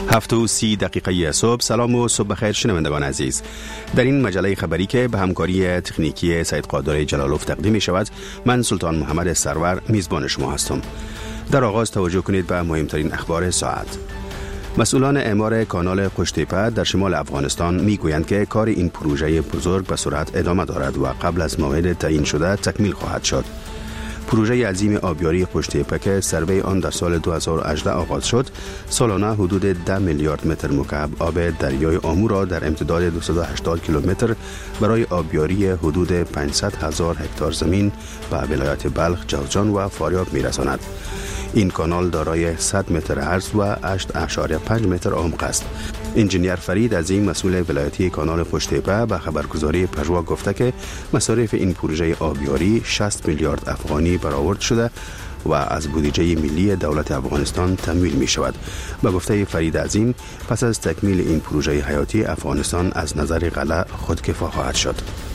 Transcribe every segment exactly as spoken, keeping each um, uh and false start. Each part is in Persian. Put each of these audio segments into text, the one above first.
هفت و سی دقیقه صبح. سلام و صبح بخیر شنوندگان عزیز. در این مجله خبری که به همکاری تکنیکی سید قادر جلالوف تقدیم می شود، من سلطان محمد سرور میزبان شما هستم. در آغاز توجه کنید به مهمترین اخبار ساعت. مسئولان اعمار کانال قشتیپه در شمال افغانستان می گویند که کار این پروژه بزرگ به سرعت ادامه دارد و قبل از موعد تعیین شده تکمیل خواهد شد. پروژه عظیم آبیاری قشتیپه که سروی آن در سال دو هزار و هجده آغاز شد، سالانه حدود ده میلیارد متر مکعب آب دریای آمو را در امتداد دویست و هشتاد کیلومتر برای آبیاری حدود پانصد هزار هکتار زمین به ولایت بلخ، جوزجان و فاریاب میرساند. این کانال دارای صد متر عرض و هشت و پنج متر عمق است. انجینیر فرید عظیم مسئول ولایتی کانال قشتیپه به خبرگزاری پژوا گفته که مصارف این پروژه آبیاری شصت میلیارد افغانی برآورد شده و از بودجه ملی دولت افغانستان تمویل می شود. به گفته فرید عظیم، پس از تکمیل این پروژه حیاتی، افغانستان از نظر غله خودکفا خواهد شد.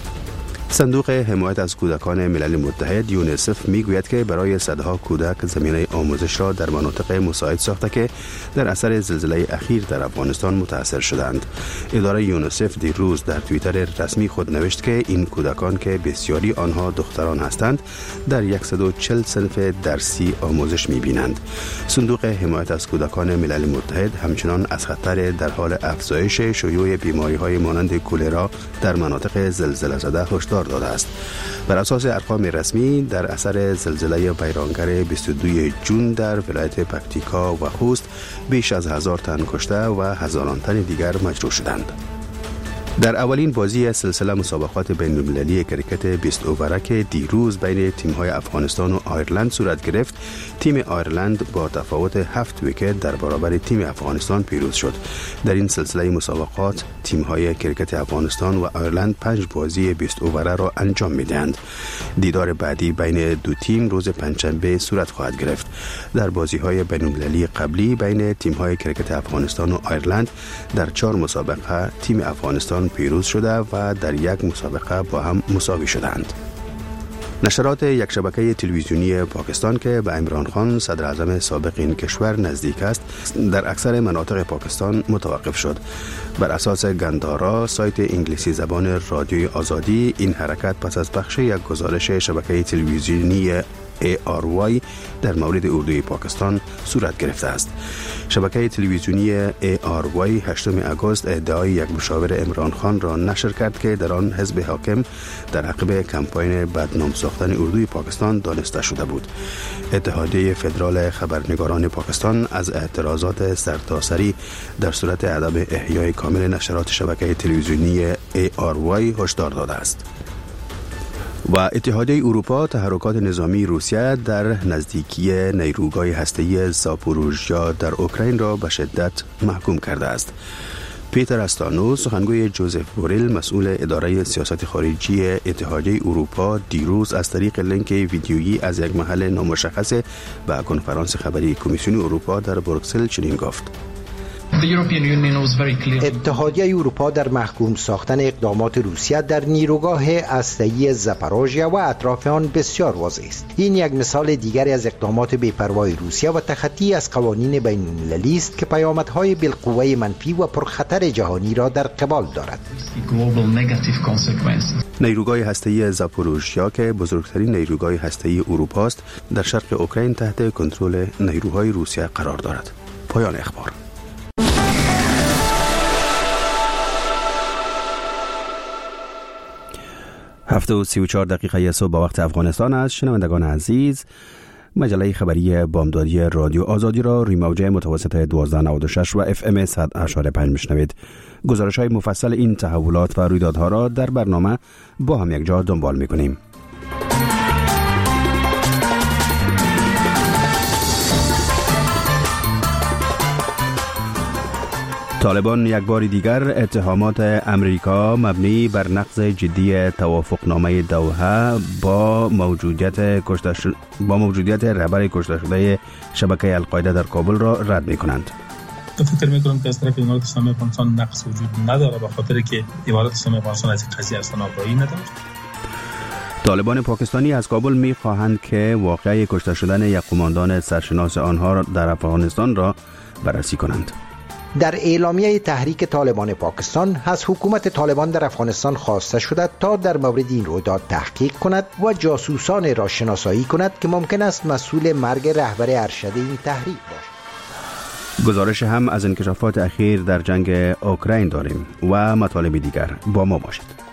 صندوق حمایت از کودکان ملل متحد یونیسف میگوید که برای صدها کودک زمینه آموزش را در مناطق مساعد ساخته که در اثر زلزله اخیر در افغانستان متاثر شدند. اداره یونیسف دیروز در توییتر رسمی خود نوشت که این کودکان که بسیاری آنها دختران هستند در صد و چهل صنف درسی آموزش میبینند. صندوق حمایت از کودکان ملل متحد همچنان از خطر در حال افزایش شیوع بیماری‌های مانند کولرا در مناطق زلزله زده هشدار داده است. بر اساس ارقام رسمی در اثر زلزله ویرانگر بیست و دوم ژوئن در ولایت پکتیکا و خوست بیش از هزار تن کشته و هزاران تن دیگر مجروح شدند. در اولین بازی سلسله مسابقات بین المللی کریکت بیست اووره که دیروز بین تیم‌های افغانستان و آیرلند صورت گرفت، تیم آیرلند با تفاوت هفت ویکت در برابر تیم افغانستان پیروز شد. در این سلسله مسابقات تیم‌های کریکت افغانستان و آیرلند پنج بازی بیست اووره را انجام می‌دهند. دیدار بعدی بین دو تیم روز پنجشنبه صورت خواهد گرفت. در بازی‌های بین المللی قبلی بین تیم‌های کریکت افغانستان و آیرلند در چهار مسابقه تیم افغانستان پیروز شده و در یک مسابقه با هم مساوی شدند. نشرات یک شبکه تلویزیونی پاکستان که به عمران خان صدر اعظم سابق این کشور نزدیک است، در اکثر مناطق پاکستان متوقف شد. بر اساس گندارا، سایت انگلیسی زبان رادیوی آزادی، این حرکت پس از پخش یک گزارش شبکه تلویزیونی ای آر وای در مورد اردوی پاکستان صورت گرفته است. شبکه تلویزیونی ای آر وای هشتم آگوست ادعای یک مشاور عمران خان را نشر کرد که در آن حزب حاکم در عقب کمپاین بدنام ساختن اردوی پاکستان دانسته شده بود. اتحادیه فدرال خبرنگاران پاکستان از اعتراضات سرتاسری در صورت عدم احیای کامل نشرات شبکه تلویزیونی ای آر وای هشدار داده است. و اتحادیه اروپا تحرکات نظامی روسیه در نزدیکی نیروگاه هسته‌ای زاپوروژیا در اوکراین را به شدت محکوم کرده است. پیتر استانو، سخنگوی جوزف بوریل، مسئول اداره سیاست خارجی اتحادیه اروپا، دیروز از طریق لینک ویدیویی از یک محل نامشخص به کنفرانس خبری کمیسیون اروپا در بروکسل چنین گفت: اتحادیه اروپا در محکوم ساختن اقدامات روسیه در نیروگاه هسته‌ای زاپاروژیا و اطراف آن بسیار واضح است. این یک مثال دیگری از اقدامات بی‌پروای روسیه و تخطی از قوانین بین المللی است که پیامدهای بالقوه منفی و پرخطر جهانی را در قبال دارد. نیروگاه هسته‌ای زاپاروژیا که بزرگترین نیروگاه هسته‌ای اروپا است، در شرق اوکراین تحت کنترل نیروهای روسیه قرار دارد. پایان اخبار. هفت و سی و چهار دقیقه صبح با وقت افغانستان است. شنوندگان عزیز، مجله خبری بامدادی رادیو آزادی را روی موجه متوسط دوازده نود و شش و اف ام صد و پنج میشنوید. گزارش های مفصل این تحولات و رویدادها را در برنامه با هم یک جا دنبال میکنیم. طالبان یک بار دیگر اتهامات امریکا مبنی بر نقض جدی توافقنامه دوحه با موجودیت کشته شده با موجودیت رهبر کشته شده شبکه القاعده در کابل را رد می‌کنند. فکر می‌کنم که از طرف امارات اسلامی افغانستان نقص وجود نداره، به خاطر که امارات اسلامی افغانستان از این قضیه اصلا آگاهی نداره. طالبان پاکستانی از کابل می‌خواهند که واقعه کشته شدن یک قماندان سرشناس آنها در افغانستان را بررسی کنند. در اعلامیه تحریک طالبان پاکستان از حکومت طالبان در افغانستان خواسته شده تا در مورد این رویداد تحقیق کند و جاسوسان را شناسایی کند که ممکن است مسئول مرگ رهبر ارشد این تحریک باشد. گزارش هم از انکشافات اخیر در جنگ اوکراین داریم و مطالب دیگر. با ما باشید.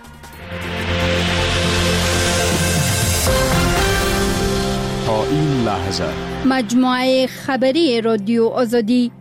تا این لحظه مجموعه خبری رادیو آزادی.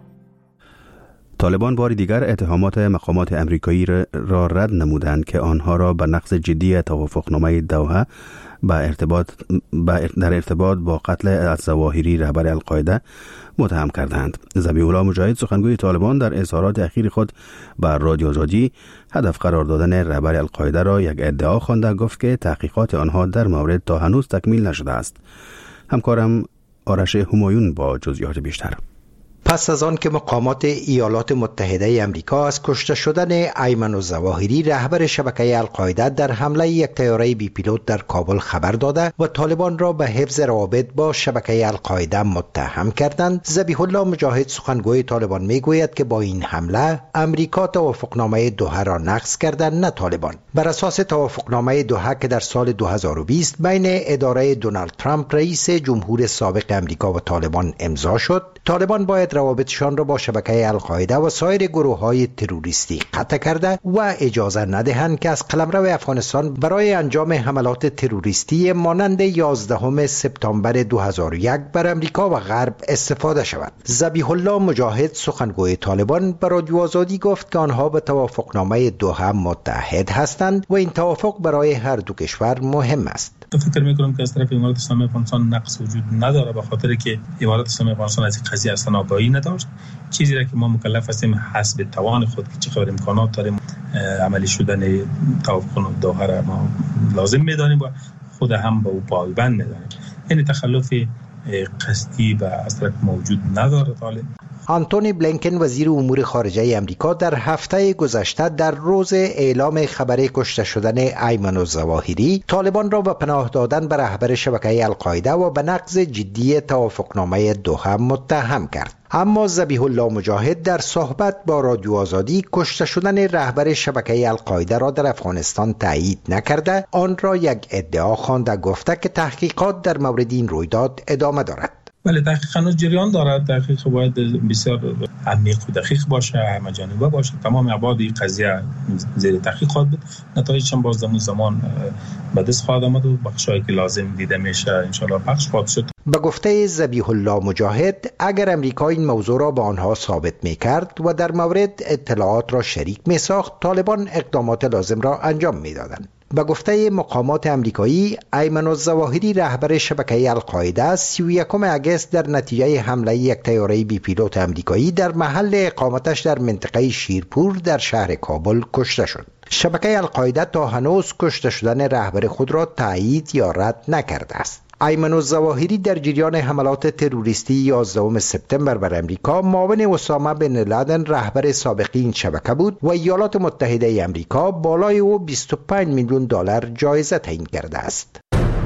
طالبان بار دیگر اتهامات مقامات امریکایی را رد نمودند که آنها را به نقض جدی توافقنامه دوحه با ارتباط در ارتباط با قتل الظواهری رهبر القاعده متهم کردند. ذبیح الله مجاهد سخنگوی طالبان در اظهارات اخیر خود بر رادیو آزادی هدف قرار دادن رهبر القاعده را یک ادعا خوانده، گفت که تحقیقات آنها در مورد تا هنوز تکمیل نشده است. همکارم آرش همایون با جزئیات بیشتر. پس از آن که مقامات ایالات متحده امریکا از کشته شدن ایمن الظواهری رهبر شبکه القاعده در حمله یک طیاره بی پیلوت در کابل خبر داده و طالبان را به حفظ روابط با شبکه القاعده متهم کردند، ذبیح الله مجاهد سخنگوی طالبان میگوید که با این حمله امریکا توافقنامه دوحه را نقض کرده، نه طالبان. بر اساس توافقنامه دوحه که در سال دو هزار و بیست بین اداره دونالد ترامپ رئیس جمهور سابق امریکا و طالبان امضا شد، طالبان باید روابطشان را با شبکه القاعده و سایر گروه‌های تروریستی قطع کرده و اجازه ندهند که از قلمرو افغانستان برای انجام حملات تروریستی مانند یازدهم سپتامبر دو هزار و یک بر امریکا و غرب استفاده شود. ذبیح الله مجاهد سخنگوی طالبان به رادیو آزادی گفت که آنها به توافقنامه دوحه متحد هستند و این توافق برای هر دو کشور مهم است. فکر می‌کنم که از طرف امارات اسلامی افغانستان نقص وجود نداره، به خاطر که امارات اسلامی افغانستان از این قضیه اصلا آگاهی نداشت. چیزی را که ما مکلف هستیم حسب توان خود که چه خبر امکانات داریم عملی شدن توافق دوحه را ما لازم می‌دانیم و خود هم به او پایبند می‌دانیم. یعنی تخلف قصدی و از طرف موجود نداره. طالب آنتونی بلینکن وزیر امور خارجه امریکا در هفته گذشته در روز اعلام خبر کشته شدن ایمن الظواهری طالبان را به پناه دادن به رهبر شبکه القاعده و به نقض جدی توافقنامه دوحه متهم کرد. اما ذبیح الله مجاهد در صحبت با رادیو آزادی کشته شدن رهبر شبکه القاعده را در افغانستان تایید نکرده، آن را یک ادعا خوانده، گفته که تحقیقات در مورد این رویداد ادامه دارد. ولی تحقیق هنوز جریان دارد. تحقیق باید بسیار عمیق و دقیق باشه، همه جانبه باشه. تمام ابعاد این قضیه زیر تحقیق خواهد بود. نتایجش هم باز در زمان به دست خواهد آمد و بخشایی که لازم دیده میشه ان شاء الله پخش خواهد شد. به گفته ذبیح الله مجاهد، اگر امریکا این موضوع را با آنها ثابت میکرد و در مورد اطلاعات را شریک میساخت، طالبان اقدامات لازم را انجام میدادند. به گفته مقامات امریکایی، ایمن الظواهری رهبر شبکه القاعده سی و یکم اگست در نتیجه حمله یک طیاره بی پیلوت امریکایی در محل اقامتش در منطقه شیرپور در شهر کابل کشته شد. شبکه القاعده تا هنوز کشته شدن رهبر خود را تایید یا رد نکرده است. ایمن الظواهری در جریان حملات تروریستی یازدهم سپتامبر بر امریکا معاون اسامه بن لادن رهبر سابق این شبکه بود و ایالات متحده امریکا بالای او بیست و پنج میلیون دلار جایزه تعیین کرده است.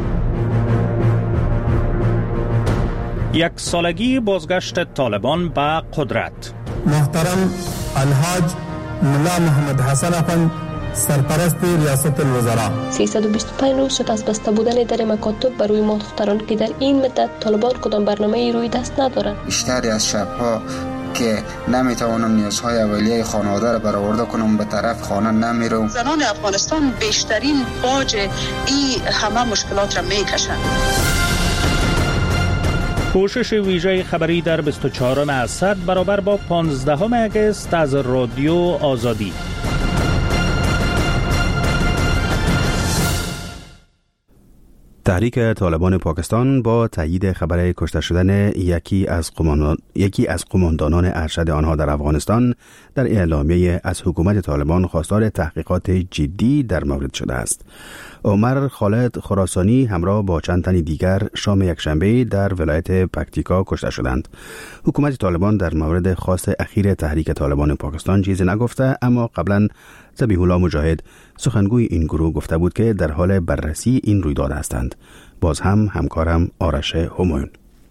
یک سالگی بازگشت طالبان به قدرت. محترم الحاج ملا محمد حسن افند سرپرست ریاست الوزراء، سیصد و بیست و پنج روز شد از بسته بودن در مکاتب بر روی ما دختران که در این مدت طالبان کدام برنامه روی دست ندارند. بیشتری از شبها که نمیتوانم نیازهای اولیه خانواده را برآورده کنم به طرف خانه نمیرم. زنان افغانستان بیشترین باج این همه مشکلات را میکشند. کوشش ویژه خبری در بیست و چهارم اسد برابر با پانزدهم اگست از رادیو آزادی. تحریک طالبان پاکستان با تایید خبر کشته شدن یکی از قماندان یکی از قماندانان ارشد آنها در افغانستان در اعلامیه از حکومت طالبان خواستار تحقیقات جدی در مورد شده است. عمر خالد خراسانی همراه با چند تن دیگر شام یکشنبه در ولایت پکتیکا کشته شدند. حکومت طالبان در مورد خواست اخیر تحریک طالبان پاکستان چیزی نگفته، اما قبلا ذبیح الله مجاهد سخنگوی این گروه گفته بود که در حال بررسی این رویداد هستند. باز هم همکارم آرش همایون.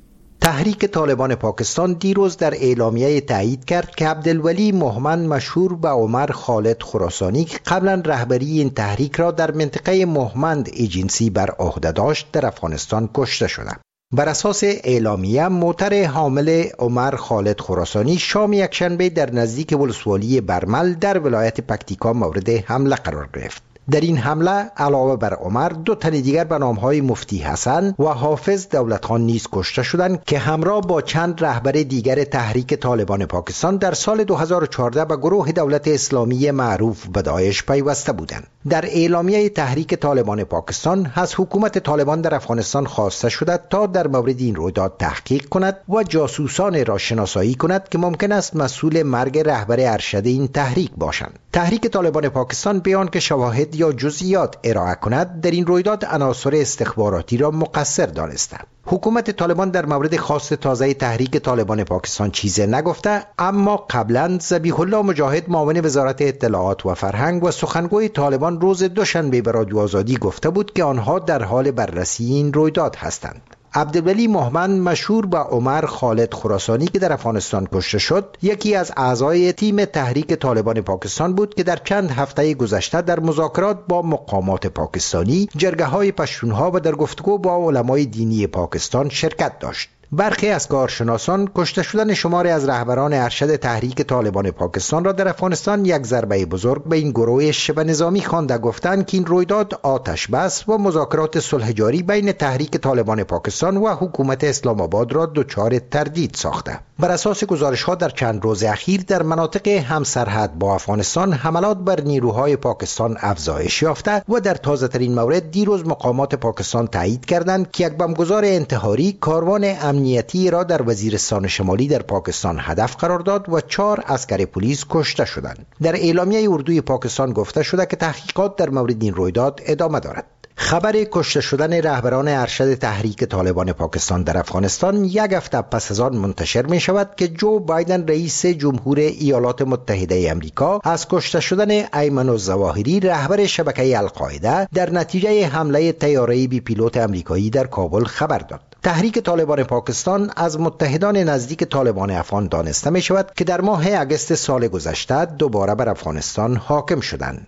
تحریک طالبان پاکستان دیروز در اعلامیه تایید کرد که عبدالولی مهمن مشهور به عمر خالد خراسانی که قبلا رهبری این تحریک را در منطقه مهمند ایجنسی بر عهده داشت در افغانستان کشته شدند. بر اساس اعلامیه موتر حامل عمر خالد خراسانی شام یکشنبه در نزدیک ولسوالی برمل در ولایت پکتیکا مورد حمله قرار گرفت. در این حمله علاوه بر عمر دو تن دیگر به نامهای مفتی حسن و حافظ دولتخان نیز کشته شدند که همراه با چند رهبر دیگر تحریک طالبان پاکستان در سال دو هزار و چهارده به گروه دولت اسلامی معروف به داعش پیوسته بودند. در اعلامیه تحریک طالبان پاکستان از حکومت طالبان در افغانستان خواسته شده تا در مورد این رویداد تحقیق کند و جاسوسان را شناسایی کند که ممکن است مسئول مرگ رهبر ارشد این تحریک باشند. تحریک طالبان پاکستان بیان که شواهد یا جزئیات ارائه کند در این رویداد عناصر استخباراتی را مقصر دانسته. حکومت طالبان در مورد خواست تازه تحریک طالبان پاکستان چیزی نگفته، اما قبلا ذبیح الله مجاهد معاون وزارت اطلاعات و فرهنگ و سخنگوی طالبان روز دوشنبه به رادیو آزادی گفته بود که آنها در حال بررسی این رویداد هستند. عبدالولی مهمن مشهور به عمر خالد خراسانی که در افغانستان کشته شد یکی از اعضای تیم تحریک طالبان پاکستان بود که در چند هفته گذشته در مذاکرات با مقامات پاکستانی، جرگه‌های پشتونها و در گفتگو با علمای دینی پاکستان شرکت داشت. برخی از کارشناسان کشته شدن شماری از رهبران ارشد تحریک طالبان پاکستان را در افغانستان یک ضربه بزرگ به این گروه شبه نظامی خوانده، گفتند که این رویداد آتش بس و مذاکرات صلح جاری بین تحریک طالبان پاکستان و حکومت اسلام آباد را دچار تردید ساخته. بر اساس گزارش‌ها در چند روز اخیر در مناطق همسرحد با افغانستان حملات بر نیروهای پاکستان افزایش یافته و در تازه‌ترین مورد دیروز مقامات پاکستان تایید کردند که یک بمبگذار انتحاری کاروان امنیتی را در وزیرستان شمالی در پاکستان هدف قرار داد و چهار عسکر پلیس کشته شدند. در اعلامیه اردوی پاکستان گفته شده که تحقیقات در مورد این رویداد ادامه دارد. خبر کشته شدن رهبران ارشد تحریک طالبان پاکستان در افغانستان یک هفته پس از آن منتشر می شود که جو بایدن رئیس جمهور ایالات متحده آمریکا از کشته شدن ایمن الظواهری رهبر شبکه القاعده در نتیجه حمله طیاره‌ای بی پیلوت آمریکایی در کابل خبر داد. تحریک طالبان پاکستان از متحدان نزدیک طالبان افغان دانسته می شود که در ماه اگست سال گذشته دوباره بر افغانستان حاکم شدند.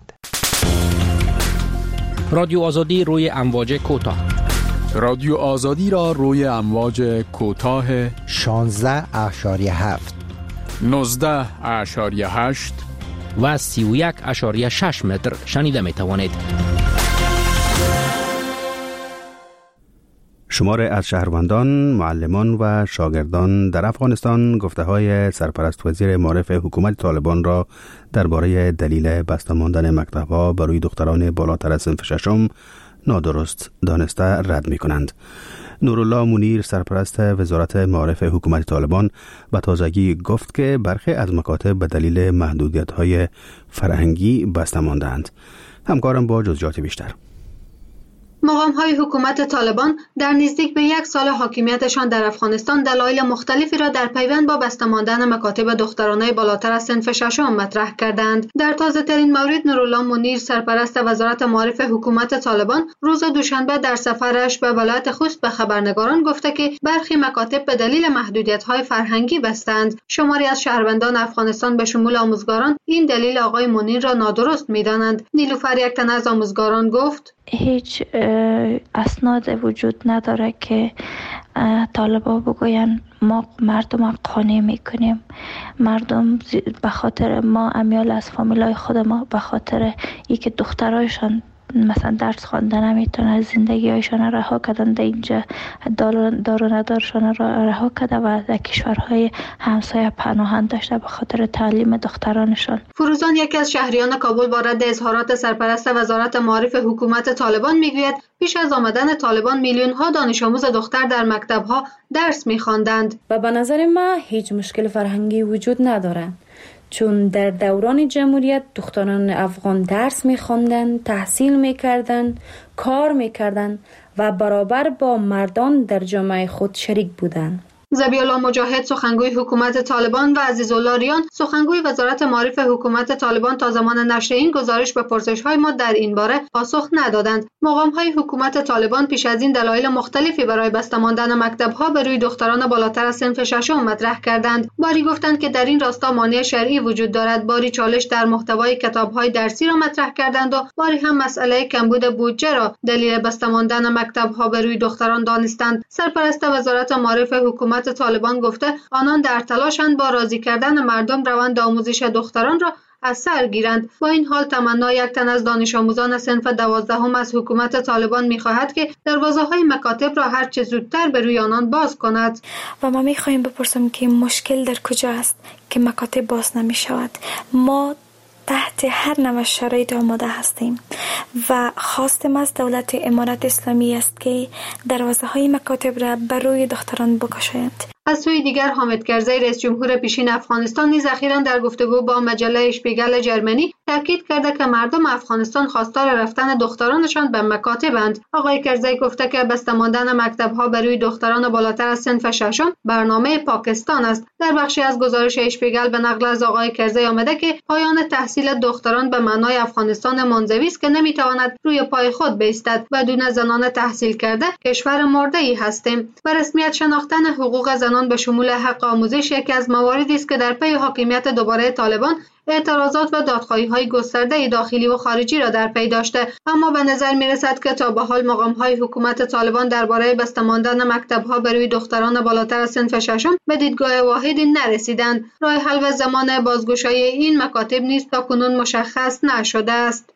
رادیو آزادی روی امواج کوتاه. رادیو آزادی را روی امواج کوتاه شانزده اشاریه هفت، نوزده اشاریه هشت و سی و یک اشاریه شش متر شنیده می توانید. شمار از شهروندان، معلمان و شاگردان در افغانستان گفته‌های سرپرست وزیر معارف حکومت طالبان را درباره دلیل بسته ماندن مکتب‌ها برای دختران بالاتر از صنف ششم نادرست دانسته رد می‌کنند. نورالله منیر سرپرست وزارت معارف حکومت طالبان به تازگی گفت که برخی از مکاتب به دلیل محدودیت‌های فرهنگی بسته ماندند. همکارم با جزئیات بیشتر. مقام‌های حکومت طالبان در نزدیک به یک سال حاکمیتشان در افغانستان دلایل مختلفی را در پیوند با بسته ماندن مکاتب دخترانه بالاتر از صنف ششم مطرح کردند. در تازه‌ترین مورد نورالله منیر سرپرست وزارت معارف حکومت طالبان روز دوشنبه در سفرش به ولایت خوست به خبرنگاران گفته که برخی مکاتب به دلیل محدودیت‌های فرهنگی بستند. شماری از شهروندان افغانستان به شمول آموزگاران این دلیل آقای منیر را نادرست می‌دانند. نیلوفر یک تن از آموزگاران گفت: هیچ اسناد وجود نداره که طالبا بگوین ما مردم قانع میکنیم. مردم به خاطر ما امیال از فامیلای خود ما به خاطر ای که دخترایشان مثلا درس خوانده نمیتونه زندگی هایشان رها کردن در اینجا دار و ندارشان را رها کرده و در کشورهای همسایه پناهند داشته به خاطر تعلیم دخترانشان. فروزان یکی از شهریان کابل با رد اظهارات سرپرست وزارت معارف حکومت طالبان میگوید پیش از آمدن طالبان میلیون ها دانش آموز دختر در مکتب ها درس میخواندند و به نظر ما هیچ مشکل فرهنگی وجود نداره، چون در دوران جمهوریت دختران افغان درس می‌خواندند، تحصیل می‌کردند، کار می‌کردند و برابر با مردان در جامعه خود شریک بودند. ذبیح‌الله مجاهد سخنگوی حکومت طالبان و عزیزالله ریان سخنگوی وزارت معارف حکومت طالبان تا زمان نشر این گزارش به پرسش‌های ما در این باره پاسخ ندادند. مقام‌های حکومت طالبان پیش از این دلایل مختلفی برای بسته ماندن مکتب‌ها به روی دختران بالاتر از صنف ششم مطرح کردند. باری گفتند که در این راستا مانع شرعی وجود دارد، باری چالش در محتوای کتاب‌های درسی را مطرح کردند و باری هم مسئله کمبود بودجه را دلیل بسته ماندن مکتب‌ها به روی دختران دانستند. سرپرست وزارت معارف حکومت طالبان گفته آنان در تلاشند با راضی کردن مردم روند آموزش دختران را از سر گیرند. با این حال تمنا یک تن از دانش آموزان صنف دوازدهم از حکومت طالبان می‌خواهد که دروازه‌های مکاتب را هر چه زودتر به روی آنان باز کند. و ما می‌خواهیم بپرسیم که مشکل در کجا است که مکاتب باز نمی‌شود. ما تحت هر نوع شرایط آماده هستیم و خواستم از دولت امارت اسلامی است که دروازه های مکاتب را بر روی دختران بگشایند. از سوی دیگر حامد کرزی رئیس جمهور پیشین افغانستان نیز اخیراً در گفتگو با مجله اشپیگل جرمنی تاکید کرده که مردم افغانستان خواستار رفتن دخترانشان به مکاتبند. آقای کرزی گفته که بسته ماندن مکتب‌ها بر روی دختران بالاتر از صنف ششم برنامه پاکستان است. در بخشی از گزارش اشپیگل به نقل از آقای کرزی آمده که پایان تحصیل دختران به معنای افغانستان منزوی است که نمیتواند روی پای خود بایستد. بدون زنان تحصیل کرده کشور مرده‌ای هستیم. به رسمیت شناختن حقوق زنان به شمول حق آموزش یکی از مواردی است که در پی حاکمیت دوباره طالبان اعتراضات و دادخواهی‌های گسترده داخلی و خارجی را در پی داشته، اما به نظر می‌رسد که تا به حال مقام‌های حکومت طالبان درباره بسته ماندن مکتب‌ها به روی دختران بالاتر از صنف ششم به دیدگاه واحدی نرسیدند. راه حل و زمان بازگشایی این مکاتب نیز تاکنون مشخص نشده است.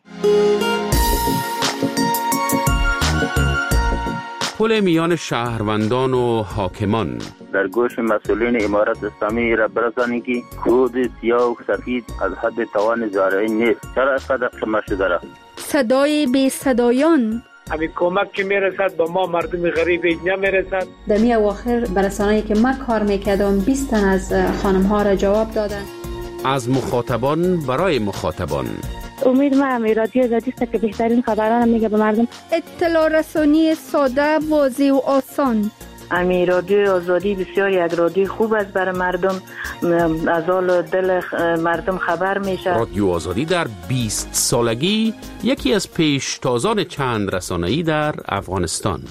پل میان شهروندان و حاکمان در گوش مسئولین امارت اسلامی را برسانید که کود سیاه و سفید از حد توان زارعی نیست. چرا اینقدر قمه شده را؟ صدای بی صدایان همین کمک که میرسد به ما مردم غریب نمیرسد. در می اواخر برسانه‌ای که من کار میکردم بیست تن از خانم ها را جواب دادن. از مخاطبان برای مخاطبان. امید ما هم رادیو آزادی است که بهترین خبران میگه به مردم. اطلاع رسانی ساده، واضح و آسان. امی رادیو آزادی بسیار یک رادیو خوب است برای مردم، از حال دل مردم خبر میشه. رادیو آزادی در بیست سالگی یکی از پیشتازان چند رسانه‌ای در افغانستان.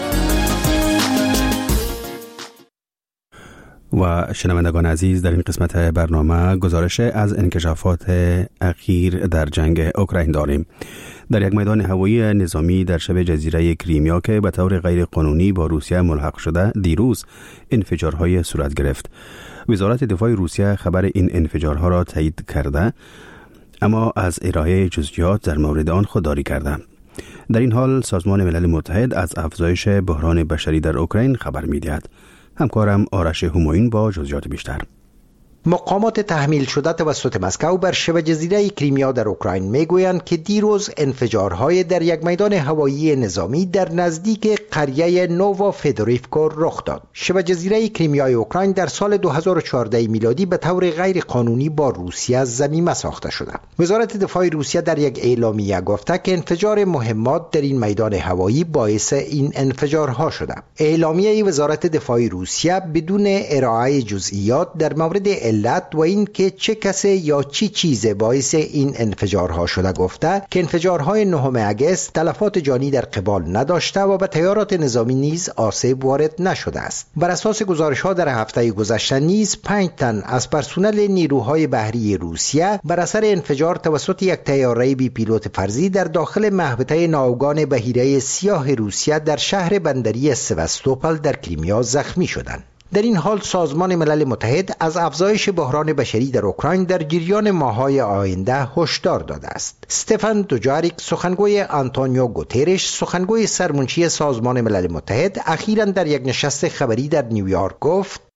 و شنوندگان عزیز، در این قسمت برنامه گزارش از انکشافات اخیر در جنگ اوکراین داریم. در یک میدان هوایی نظامی در شبه جزیره کریمیا که به طور غیر قانونی با روسیه ملحق شده، دیروز انفجارهای صورت گرفت. وزارت دفاع روسیه خبر این انفجارها را تایید کرده، اما از ارائه جزئیات در مورد آن خودداری کرده. در این حال سازمان ملل متحد از افزایش بحران بشری در اوکراین خبر می‌دهد. همکارم آرش همایون با جزئیات بیشتر. مقامات تحمیل شده توسط مسکو بر شبه جزیره کریمیا در اوکراین میگویند که دیروز انفجارهای در یک میدان هوایی نظامی در نزدیک قریه نووا فدوریفکو رخ داد. شبه جزیره کریمیای اوکراین در سال دو هزار و چهارده میلادی به طور غیر قانونی با روسیه ضمیمه ساخته شده. وزارت دفاع روسیه در یک اعلامیه گفته که انفجار مهمات در این میدان هوایی باعث این انفجارها شده. اعلامیه وزارت دفاع روسیه بدون ارائه جزئیات در مورد علت و این که چه کسی یا چی چیز باعث این انفجارها شده گفته که انفجارهای نهم اگست تلفات جانی در قبال نداشته و به تیارات نظامی نیز آسیب وارد نشده است. بر اساس گزارش‌ها در هفته گذشته نیز پنج تن از پرسنل نیروهای بحری روسیه بر اثر انفجار توسط یک طیاره بی پیلوت فرضی در داخل محوطه ناوگان بحیره سیاه روسیه در شهر بندری سواستوپل در کریمیا زخمی شدند. در این حال سازمان ملل متحد از افزایش بحران بشری در اوکراین در جریان ماه‌های آینده هشدار داده است. استفان دوجاریک، سخنگوی آنتونیو گوترش، سخنگوی سرمنشی سازمان ملل متحد، اخیراً در یک نشست خبری در نیویورک گفت: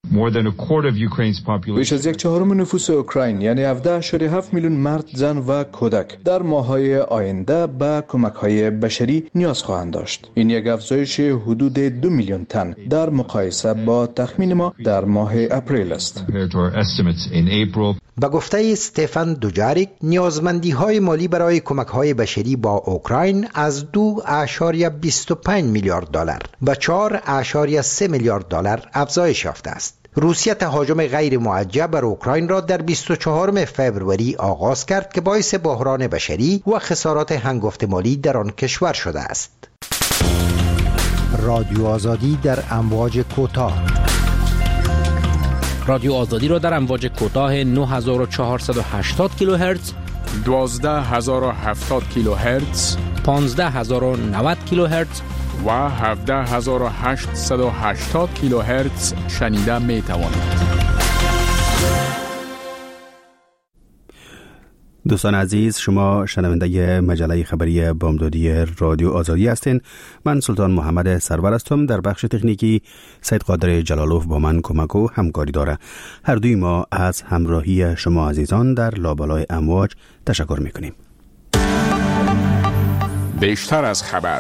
بیش از یک چهارم نفوس اوکراین یعنی هفده ممیز هفت میلیون مرد، زن و کودک در ماه‌های آینده به کمک‌های بشری نیاز خواهند داشت. این یک افزایش حدود دو میلیون تن در مقایسه با تخمین ما در ماه اپریل است. با گفته استفان دوجاریک، نیازمندی‌های مالی برای کمک‌های بشری با اوکراین از دو اشاریه بیست و پنج میلیارد دلار به چهار اشاریه سه میلیارد دلار افزایش یافته است. روسیه تهاجم غیر موجه بر اوکراین را در بیست و چهارم فوریه آغاز کرد که باعث بحران بشری و خسارات هنگفت مالی در آن کشور شده است. رادیو آزادی در امواج کوتاه. رادیو آزادی را در امواج کوتاه نه هزار و چهارصد و هشتاد کیلوهرتز، دوازده هزار و هفتاد کیلوهرتز، پانزده هزار و نود کیلوهرتز و هفده هزار و هشتصد و هشتاد کیلوهرتز شنیده می توانید. دوستان عزیز، شما شنونده مجله خبری بامدادی رادیو آزادی هستین. من سلطان محمد سرور هستم. در بخش تکنیکی سید قادر جلالوف با من کمک و همکاری داره. هر دوی ما از همراهی شما عزیزان در لابلای امواج تشکر میکنیم. بیشتر از خبر.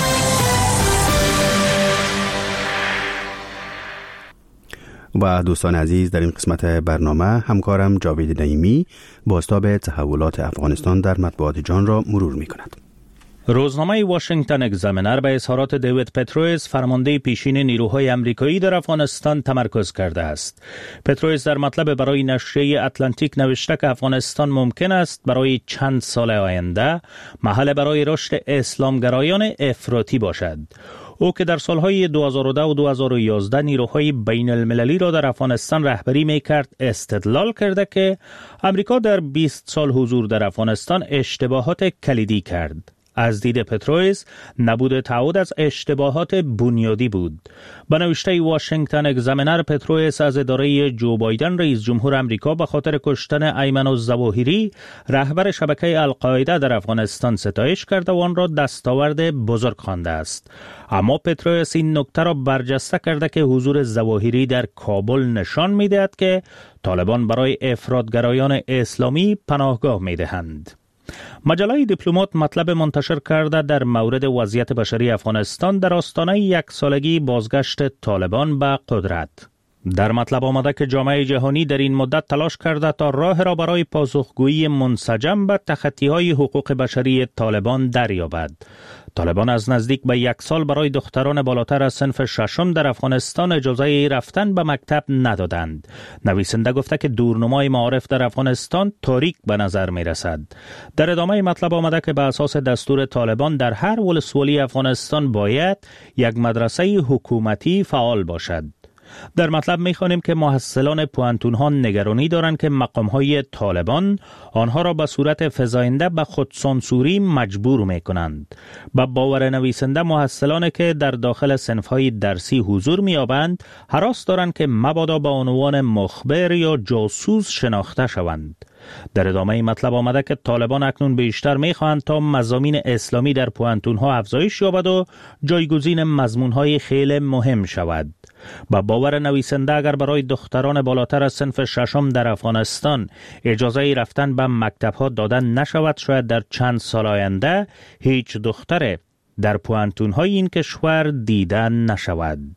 و دوستان عزیز، در این قسمت برنامه همکارم جاوید نعیمی بازتاب تحولات افغانستان در مطبوعات جهان را مرور می کند. روزنامه واشنگتن اگزامینر به اظهارات دیوید پترویس، فرمانده پیشین نیروهای آمریکایی در افغانستان تمرکز کرده است. پترویس در مطلب برای نشریه اتلانتیک نوشته که افغانستان ممکن است برای چند سال آینده محل برای رشد اسلامگرایان افراطی باشد. او که در سالهای دو هزار و ده و دو هزار و یازده نیروهای بین المللی را در افغانستان رهبری می کرد، استدلال کرده که امریکا در بیست سال حضور در افغانستان اشتباهات کلیدی کرد. از دید پترویس، نبود تعهد از اشتباهات بنیادی بود. به نوشته واشنگتن اگزامینر، پترویس از اداره جو بایدن رئیس جمهور امریکا به خاطر کشتن ایمن الظواهری، رهبر شبکه القاعده در افغانستان، ستایش کرده و آن را دستاورد بزرگ خوانده است. اما پترویس این نکته را برجسته کرده که حضور ظواهری در کابل نشان می‌دهد که طالبان برای افراطگرایان اسلامی پناهگاه می‌دهند. مجله دیپلمات مطلب منتشر کرده در مورد وضعیت بشری افغانستان در آستانه یک سالگی بازگشت طالبان به قدرت. در مطلب آمده که جامعه جهانی در این مدت تلاش کرده تا راه را برای پاسخگویی منسجم به تخطی‌های حقوق بشری طالبان دریابد. طالبان از نزدیک به یک سال برای دختران بالاتر از صنف ششم در افغانستان اجازه رفتن به مکتب ندادند. نویسنده گفته که دورنمای معارف در افغانستان تاریک به نظر می رسد. در ادامه مطلب آمده که به اساس دستور طالبان در هر ولسوالی افغانستان باید یک مدرسه حکومتی فعال باشد. در مطلب می‌خوانیم که محصلان پوانتون‌ها نگرانی دارند که مقام‌های طالبان آنها را به صورت فزاینده به خودسانسوری مجبور می‌کنند. با باور نویسنده، محصلانی که در داخل صنف‌های درسی حضور می‌یابند هراس دارند که مبادا به عنوان مخبر یا جاسوس شناخته شوند. در ادامه مطلب آمده که طالبان اکنون بیشتر می‌خواهند تا مضامین اسلامی در پوانتون‌ها افزایش یابد و جایگزین مضمون‌های خیلی مهم شود. با باور نویسنده، اگر برای دختران بالاتر از صنف ششم در افغانستان اجازه رفتن به مکتب‌ها دادن نشود، شاید در چند سال آینده هیچ دختر در پوانتون‌های این کشور دیده نشود.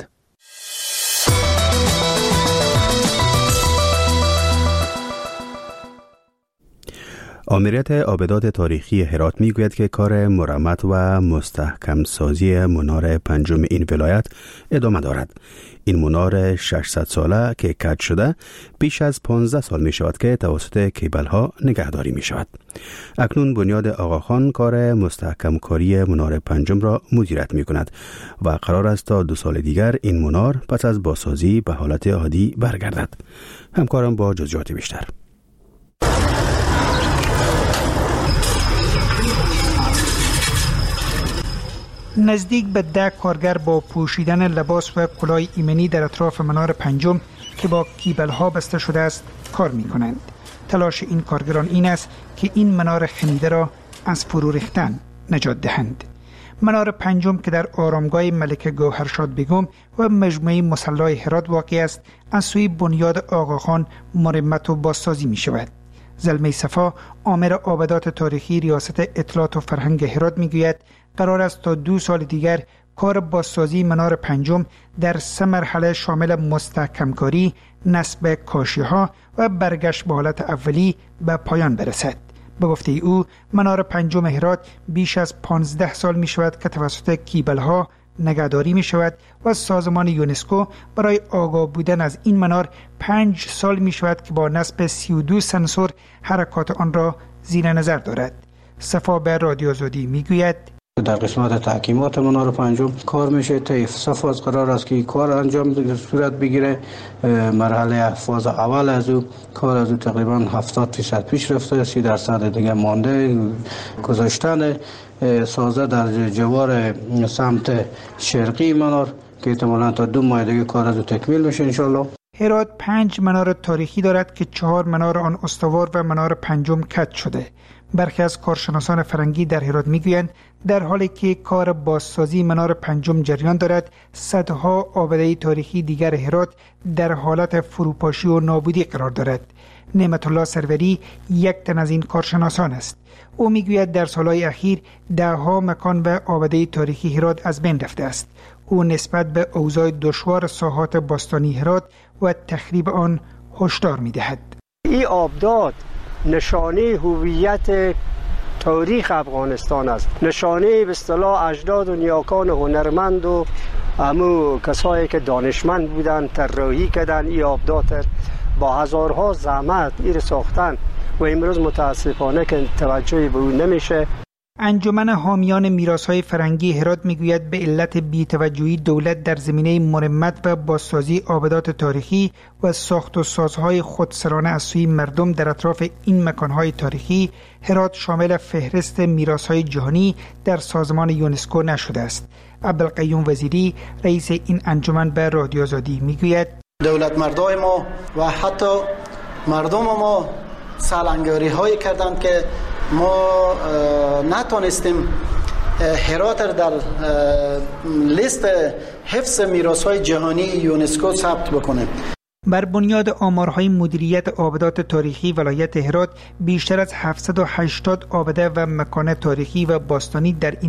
آمریت آبدات تاریخی هرات می گوید که کار مرمت و مستحکم سازی منار پنجم این ولایت ادامه دارد. این منار ششصد ساله که کج شده بیش از پانزده سال می شود که توسط کیبل ها نگهداری می شود. اکنون بنیاد آقاخان کار مستحکم کاری منار پنجم را مدیریت می کند و قرار است تا دو سال دیگر این منار پس از بازسازی به حالت عادی برگردد. همکارم با جزئیات بیشتر. نزدیک به ده کارگر با پوشیدن لباس و کلاه ایمنی در اطراف منار پنجم که با کیبل ها بسته شده است کار می کنند. تلاش این کارگران این است که این منار خمیده را از فرو ریختن نجات دهند. منار پنجم که در آرامگاه ملکه گوهرشاد بیگم و مجموعه مصلی هرات واقع است، از سوی بنیاد آقاخان مرمت و بازسازی می شود. زلمه صفا، آمر آبادات تاریخی ریاست اطلاعات و فرهنگ هرات می گوید قرار است تا دو سال دیگر کار بازسازی منار پنجم در سه مرحله شامل مستحکمکاری، نصب کاشی‌ها و برگشت به حالت اولی به پایان برسد. به گفته او، منار پنجم هرات بیش از پانزده سال می شود که توسط کیبل‌ها نگهداری می شود و سازمان یونسکو برای آگاه بودن از این منار پنج سال می شود که با نصب سی و دو سنسور حرکات آن را زیر نظر دارد. صفا به رادیو آزادی می گوید در قسمت تحکیمات منار پنجم کار میشه. طی فاز قرار است که کار انجام صورت بگیره. مرحله فاز اول از او کار از او تقریبا هفتاد درصد پیش رفته، سی درصد دیگه مانده. گذاشتن سازه در جوار سمت شرقی منار که احتمالاً تا دو ماه دیگه کار از او تکمیل میشه انشالله. هرات پنج منار تاریخی دارد که چهار منار آن استوار و منار پنجم کج شده. برخی از کارشناسان فرنگی در هرات میگویند در حالی که کار بازسازی منار پنجم جریان دارد، صدها آباده تاریخی دیگر هرات در حالت فروپاشی و نابودی قرار دارد. نعمت الله سروری یک تن از این کارشناسان است. او میگوید در سالهای اخیر دهها مکان و آباده تاریخی هرات از بین رفته است. او نسبت به اوضاع دشوار ساحات باستانی هرات و تخریب آن هشدار میدهد. این آبدات نشانه هویت تاریخ افغانستان است، نشانه به اصطلاح اجداد و نیاکان هنرمند و همو کسایی که دانشمند بودن طراحی کردن این آبدات با هزارها زحمت این ساختن و امروز متاسفانه که توجهی به اون نمیشه. انجمن حامیان میراث‌های فرهنگی هرات میگوید به علت بی‌توجهی دولت در زمینه مرمت و بازسازی آبادات تاریخی و ساخت و سازهای خودسرانه از سوی مردم در اطراف این مکانهای تاریخی، هرات شامل فهرست میراث‌های جهانی در سازمان یونسکو نشده است. عبدالقیوم وزیری رئیس این انجمن به رادیو آزادی میگوید دولت مردای ما و حتی مردم ما سالنگاری هایی کردند که ما نتونستیم هرات در لیست حفظ میراث‌های جهانی یونسکو ثبت بکنیم. بر بنیاد آمارهای مدیریت آبادات تاریخی ولایت هرات، بیشتر از هفتصد و هشتاد آباده و مکان تاریخی و باستانی در این